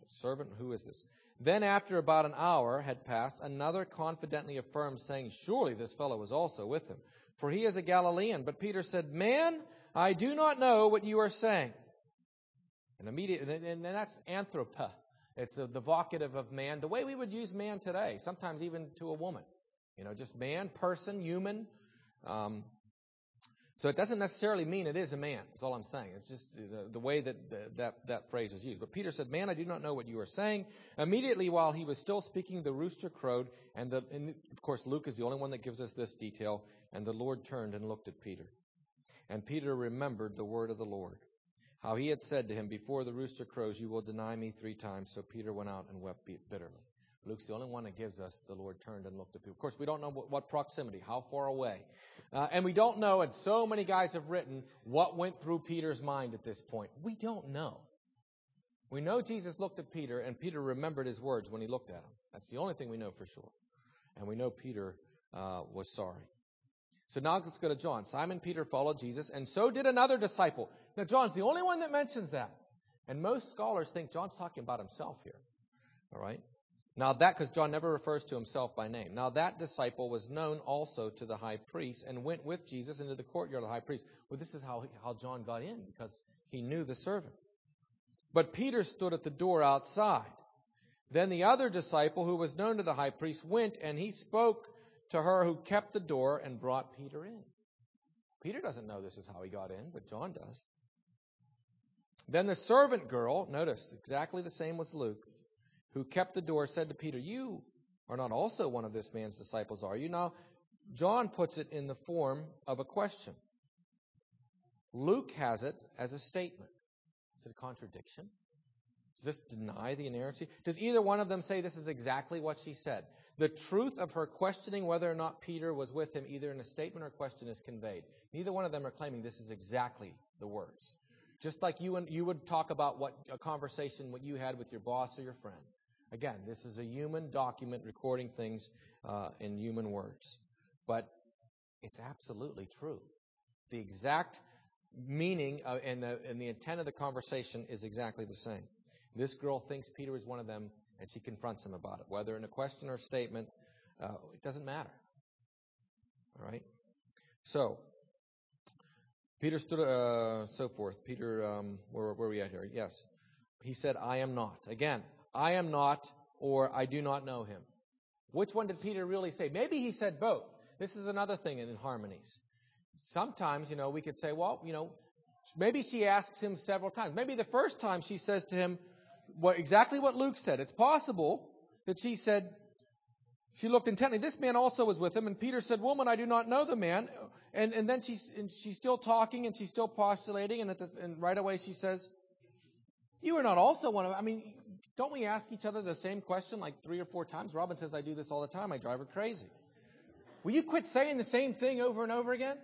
Servant, who is this? Then after about an hour had passed, another confidently affirmed, saying, Surely this fellow was also with him, for he is a Galilean. But Peter said, Man, I do not know what you are saying. And immediately, and that's anthropa. It's the vocative of man, the way we would use man today, sometimes even to a woman. You know, just man, person, human. Um, so it doesn't necessarily mean it is a man. That's all I'm saying. It's just the, the way that, the, that that phrase is used. But Peter said, Man, I do not know what you are saying. Immediately while he was still speaking, the rooster crowed. And, the, and of course, Luke is the only one that gives us this detail. And the Lord turned and looked at Peter. And Peter remembered the word of the Lord, how he had said to him, Before the rooster crows, you will deny me three times. So Peter went out and wept bitterly. Luke's the only one that gives us the Lord turned and looked at Peter. Of course, we don't know what, what proximity, how far away. Uh, and we don't know, and so many guys have written, what went through Peter's mind at this point. We don't know. We know Jesus looked at Peter, and Peter remembered his words when he looked at him. That's the only thing we know for sure. And we know Peter uh, was sorry. So now let's go to John. Simon Peter followed Jesus, and so did another disciple. Now, John's the only one that mentions that. And most scholars think John's talking about himself here. All right? Now that, because John never refers to himself by name. Now that disciple was known also to the high priest and went with Jesus into the courtyard of the high priest. Well, this is how, how John got in, because he knew the servant. But Peter stood at the door outside. Then the other disciple who was known to the high priest went, and he spoke to her who kept the door and brought Peter in. Peter doesn't know this is how he got in, but John does. Then the servant girl, notice exactly the same as Luke, who kept the door, said to Peter, You are not also one of this man's disciples, are you? Now, John puts it in the form of a question. Luke has it as a statement. Is it a contradiction? Does this deny the inerrancy? Does either one of them say this is exactly what she said? The truth of her questioning whether or not Peter was with him, either in a statement or question, is conveyed. Neither one of them are claiming this is exactly the words. Just like you and you would talk about what a conversation what you had with your boss or your friend. Again, this is a human document recording things uh, in human words. But it's absolutely true. The exact meaning uh, and, the, and the intent of the conversation is exactly the same. This girl thinks Peter is one of them, and she confronts him about it. Whether in a question or a statement, uh, it doesn't matter. All right? So, Peter stood, uh, so forth. Peter, um, where, where are we at here? Yes. He said, I am not. Again, I am not, or I do not know him. Which one did Peter really say? Maybe he said both. This is another thing in, in harmonies. Sometimes, you know, we could say, well, you know, maybe she asks him several times. Maybe the first time she says to him what exactly what Luke said. It's possible that she said, she looked intently. This man also was with him, and Peter said, Woman, I do not know the man. And and then she's and she's still talking and she's still postulating, and, at the, and right away she says, You are not also one of, I mean, don't we ask each other the same question like three or four times? Robin says, I do this all the time. I drive her crazy. Will you quit saying the same thing over and over again?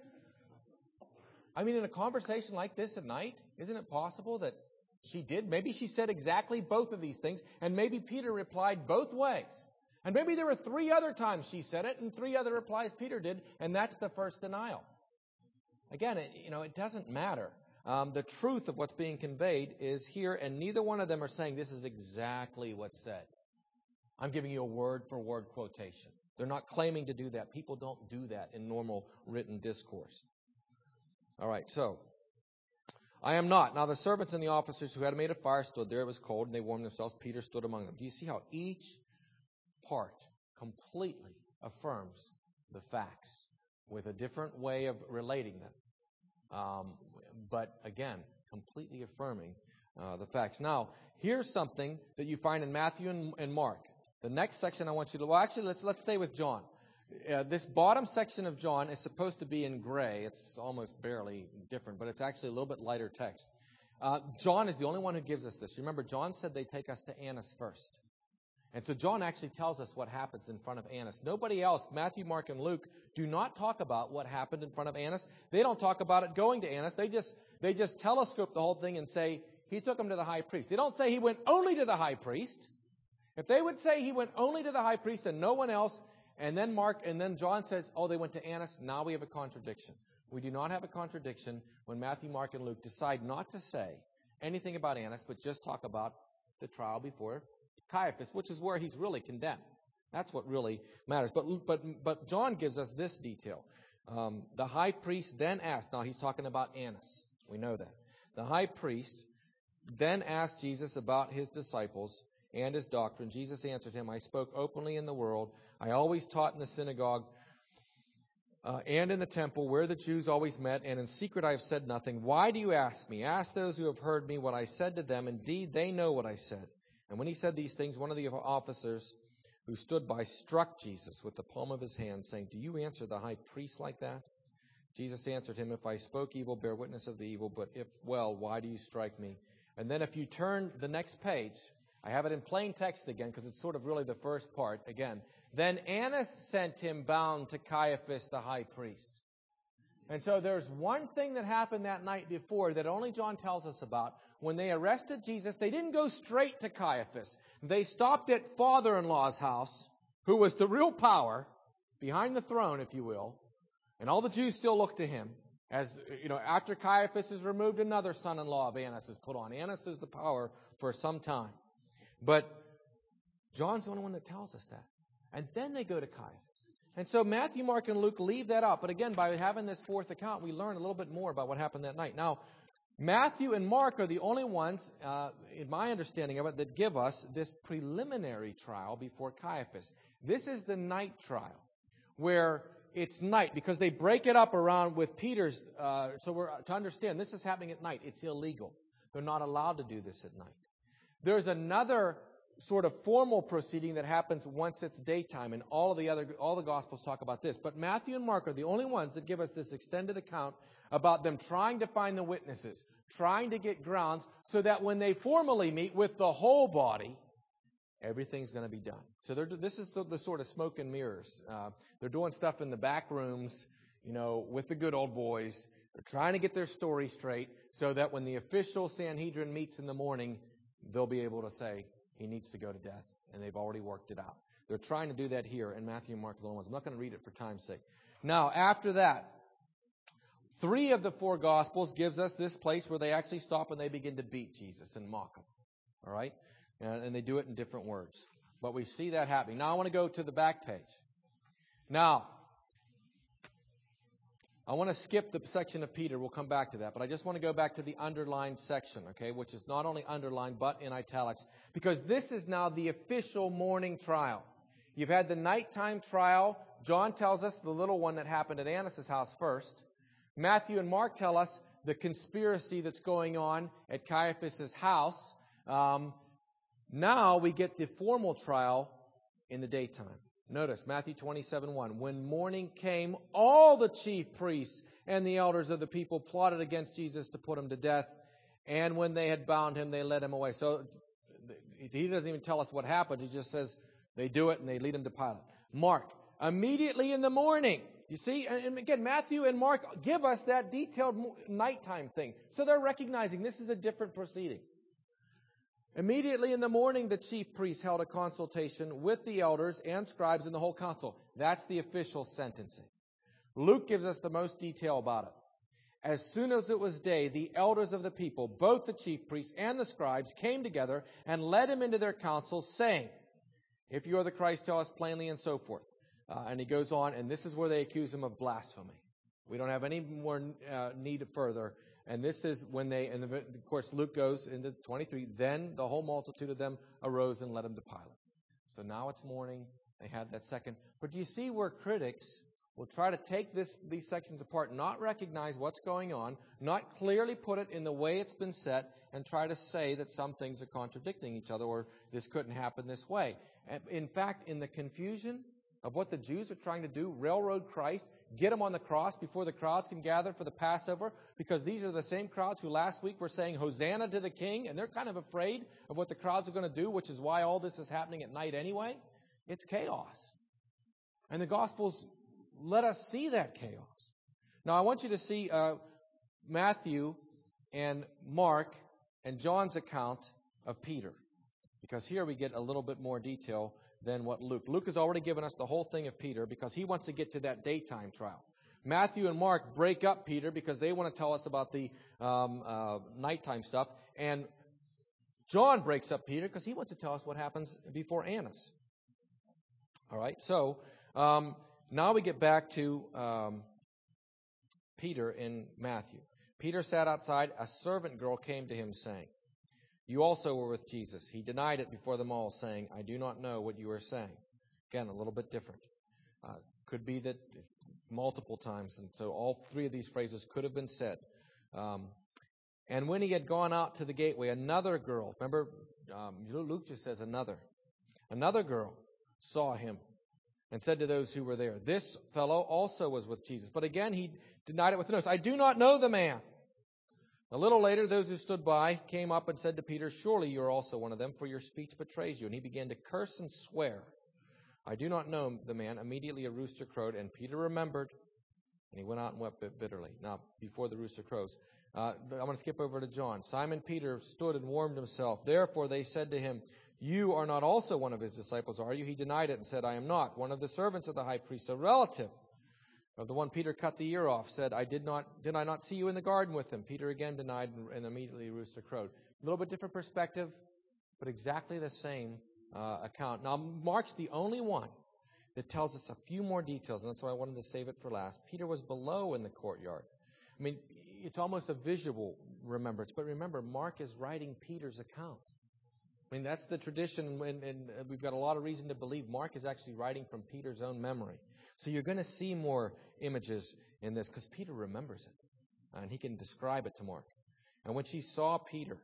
I mean, in a conversation like this at night, isn't it possible that she did? Maybe she said exactly both of these things, and maybe Peter replied both ways. And maybe there were three other times she said it, and three other replies Peter did, and that's the first denial. Again, it, you know, it doesn't matter. Um, the truth of what's being conveyed is here, and neither one of them are saying this is exactly what's said. I'm giving you a word-for-word quotation. They're not claiming to do that. People don't do that in normal written discourse. All right, so, I am not. Now the servants and the officers who had made a fire stood there. It was cold, and they warmed themselves. Peter stood among them. Do you see how each part completely affirms the facts with a different way of relating them? Um, but again, completely affirming uh, the facts. Now, here's something that you find in Matthew and, and Mark. The next section I want you to, well, actually, let's let's stay with John. Uh, this bottom section of John is supposed to be in gray. It's almost barely different, but it's actually a little bit lighter text. Uh, John is the only one who gives us this. Remember, John said they take us to Annas first. And so John actually tells us what happens in front of Annas. Nobody else, Matthew, Mark, and Luke, do not talk about what happened in front of Annas. They don't talk about it going to Annas. They just they just telescope the whole thing and say, he took him to the high priest. They don't say he went only to the high priest. If they would say he went only to the high priest and no one else, and then Mark, and then John says, oh, they went to Annas, now we have a contradiction. We do not have a contradiction when Matthew, Mark, and Luke decide not to say anything about Annas, but just talk about the trial before Caiaphas, which is where he's really condemned. That's what really matters. But but but John gives us this detail. Um, the high priest then asked, now he's talking about Annas. We know that. The high priest then asked Jesus about his disciples and his doctrine. Jesus answered him, I spoke openly in the world. I always taught in the synagogue uh, and in the temple where the Jews always met, and in secret I have said nothing. Why do you ask me? Ask those who have heard me what I said to them. Indeed, they know what I said. And when he said these things, one of the officers who stood by struck Jesus with the palm of his hand, saying, do you answer the high priest like that? Jesus answered him, if I spoke evil, bear witness of the evil, but if well, why do you strike me? And then if you turn the next page, I have it in plain text again because it's sort of really the first part again. Then Annas sent him bound to Caiaphas the high priest. And so there's one thing that happened that night before that only John tells us about. When they arrested Jesus, they didn't go straight to Caiaphas. They stopped at father-in-law's house, who was the real power, behind the throne, if you will. And all the Jews still look to him. As, you know, after Caiaphas is removed, another son-in-law of Annas is put on. Annas is the power for some time. But John's the only one that tells us that. And then they go to Caiaphas. And so Matthew, Mark, and Luke leave that out. But again, by having this fourth account, we learn a little bit more about what happened that night. Now, Matthew and Mark are the only ones, uh, in my understanding of it, that give us this preliminary trial before Caiaphas. This is the night trial, where it's night, because they break it up around with Peter's, uh, so we're to understand, this is happening at night. It's illegal. They're not allowed to do this at night. There's another sort of formal proceeding that happens once it's daytime, and all of the other, all the Gospels talk about this. But Matthew and Mark are the only ones that give us this extended account about them trying to find the witnesses, trying to get grounds, so that when they formally meet with the whole body, everything's going to be done. So they're, this is the, the sort of smoke and mirrors. Uh, they're doing stuff in the back rooms, you know, with the good old boys. They're trying to get their story straight so that when the official Sanhedrin meets in the morning, they'll be able to say, he needs to go to death, and they've already worked it out. They're trying to do that here in Matthew and Mark, the only ones. I'm not going to read it for time's sake. Now, after that, three of the four Gospels gives us this place where they actually stop and they begin to beat Jesus and mock him. All right? And, and they do it in different words. But we see that happening. Now I want to go to the back page. Now, I want to skip the section of Peter. We'll come back to that. But I just want to go back to the underlined section, okay, which is not only underlined but in italics. Because this is now the official morning trial. You've had the nighttime trial. John tells us the little one that happened at Annas' house first. Matthew and Mark tell us the conspiracy that's going on at Caiaphas' house. Um, now we get the formal trial in the daytime. Notice Matthew twenty-seven one. When morning came, all the chief priests and the elders of the people plotted against Jesus to put him to death. And when they had bound him, they led him away. So he doesn't even tell us what happened. He just says they do it and they lead him to Pilate. Mark, immediately in the morning. You see, and again, Matthew and Mark give us that detailed nighttime thing. So they're recognizing this is a different proceeding. Immediately in the morning, the chief priests held a consultation with the elders and scribes and the whole council. That's the official sentencing. Luke gives us the most detail about it. As soon as it was day, the elders of the people, both the chief priests and the scribes, came together and led him into their council, saying, if you are the Christ, tell us plainly, and so forth. Uh, and he goes on, and this is where they accuse him of blasphemy. We don't have any more uh, need further. And this is when they, and of course Luke goes into twenty-three, then the whole multitude of them arose and led him to Pilate. So now it's morning, they had that second. But do you see where critics will try to take this, these sections apart, not recognize what's going on, not clearly put it in the way it's been set, and try to say that some things are contradicting each other, or this couldn't happen this way. And in fact, in the confusion of what the Jews are trying to do, railroad Christ, get him on the cross before the crowds can gather for the Passover, because these are the same crowds who last week were saying, Hosanna to the King, and they're kind of afraid of what the crowds are going to do, which is why all this is happening at night anyway. It's chaos. And the Gospels let us see that chaos. Now, I want you to see uh, Matthew and Mark and John's account of Peter, because here we get a little bit more detail than what Luke. Luke has already given us the whole thing of Peter because he wants to get to that daytime trial. Matthew and Mark break up Peter because they want to tell us about the um, uh, nighttime stuff. And John breaks up Peter because he wants to tell us what happens before Annas. All right, so um, now we get back to um, Peter in Matthew. Peter sat outside. A servant girl came to him saying, "You also were with Jesus." He denied it before them all, saying, "I do not know what you are saying." Again, a little bit different. Uh, could be that multiple times, and so all three of these phrases could have been said. Um, and when he had gone out to the gateway, another girl, remember, um, Luke just says another, another girl saw him and said to those who were there, "This fellow also was with Jesus." But again, he denied it with an oath. "I do not know the man." A little later, those who stood by came up and said to Peter, "Surely you are also one of them, for your speech betrays you." And he began to curse and swear, "I do not know the man." Immediately a rooster crowed, and Peter remembered, and he went out and wept bitterly. Now, before the rooster crows, uh, I'm going to skip over to John. Simon Peter stood and warmed himself. Therefore they said to him, "You are not also one of his disciples, are you?" He denied it and said, "I am not." One of the servants of the high priest, a relative of the one Peter cut the ear off, said, "I did not, did I not see you in the garden with him?" Peter again denied, and immediately a rooster crowed. A little bit different perspective, but exactly the same uh, account. Now, Mark's the only one that tells us a few more details, and that's why I wanted to save it for last. Peter was below in the courtyard. I mean, it's almost a visual remembrance, but remember, Mark is writing Peter's account. I mean, that's the tradition, and, and we've got a lot of reason to believe Mark is actually writing from Peter's own memory. So you're going to see more images in this, because Peter remembers it, and he can describe it to Mark. And when she saw Peter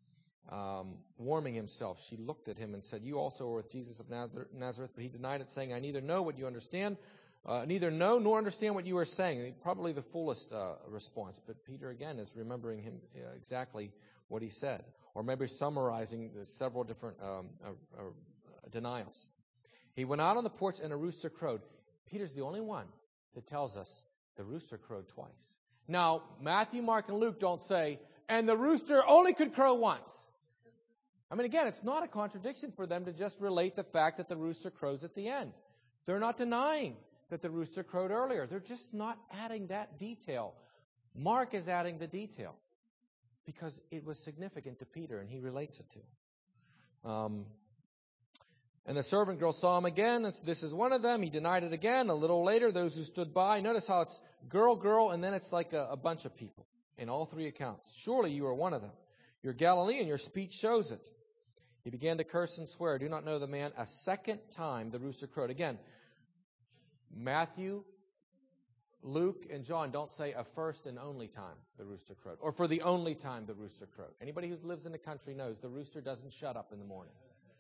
um, warming himself, she looked at him and said, "You also are with Jesus of Nazareth." But he denied it, saying, "I neither know what you understand, uh, neither know nor understand what you are saying." Probably the fullest uh, response, but Peter again is remembering him uh, exactly what he said, or maybe summarizing the several different um, uh, uh, denials. He went out on the porch, and a rooster crowed. Peter's the only one that tells us the rooster crowed twice. Now, Matthew, Mark, and Luke don't say, "and the rooster only could crow once." I mean, again, it's not a contradiction for them to just relate the fact that the rooster crows at the end. They're not denying that the rooster crowed earlier. They're just not adding that detail. Mark is adding the detail because it was significant to Peter, and he relates it to. Um, and the servant girl saw him again, and this is one of them. He denied it again. A little later, those who stood by. Notice how it's girl, girl, and then it's like a, a bunch of people in all three accounts. "Surely you are one of them. You're Galilean. Your speech shows it." He began to curse and swear, "I do not know the man." A second time the rooster crowed. Again, Matthew, Luke, and John don't say a first and only time the rooster crowed, or for the only time the rooster crowed. Anybody who lives in the country knows the rooster doesn't shut up in the morning.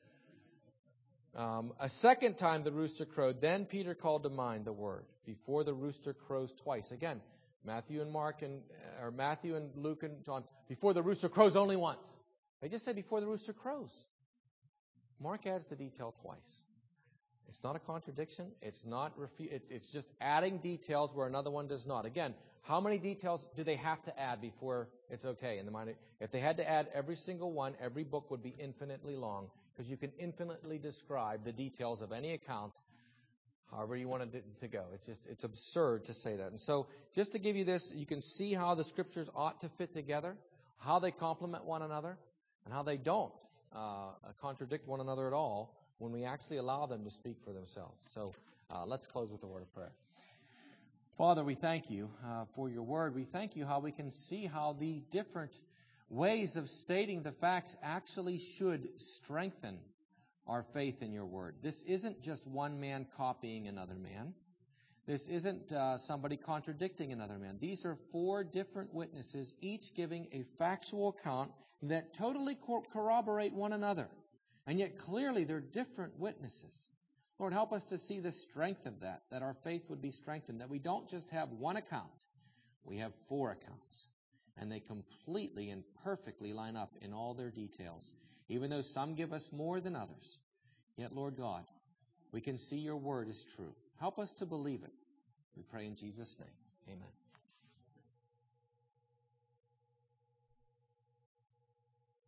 Um, a second time the rooster crowed. Then Peter called to mind the word, "Before the rooster crows twice." Again, Matthew and Mark and or Matthew and Luke and John, before the rooster crows only once. They just say before the rooster crows. Mark adds the detail twice. It's not a contradiction. It's not refu- it's, it's just adding details where another one does not. Again, how many details do they have to add before it's okay in the mind? If they had to add every single one, every book would be infinitely long, because you can infinitely describe the details of any account however you wanted it to go. It's just, it's absurd to say that. And so, just to give you this, you can see how the scriptures ought to fit together, how they complement one another, and how they don't uh, contradict one another at all when we actually allow them to speak for themselves. So, uh, let's close with a word of prayer. Father, we thank you uh, for your word. We thank you how we can see how the different ways of stating the facts actually should strengthen our faith in your word. This isn't just one man copying another man. This isn't uh, somebody contradicting another man. These are four different witnesses, each giving a factual account that totally co- corroborate one another. And yet clearly they're different witnesses. Lord, help us to see the strength of that, that our faith would be strengthened, that we don't just have one account, we have four accounts. And they completely and perfectly line up in all their details, even though some give us more than others. Yet, Lord God, we can see your word is true. Help us to believe it. We pray in Jesus' name. Amen.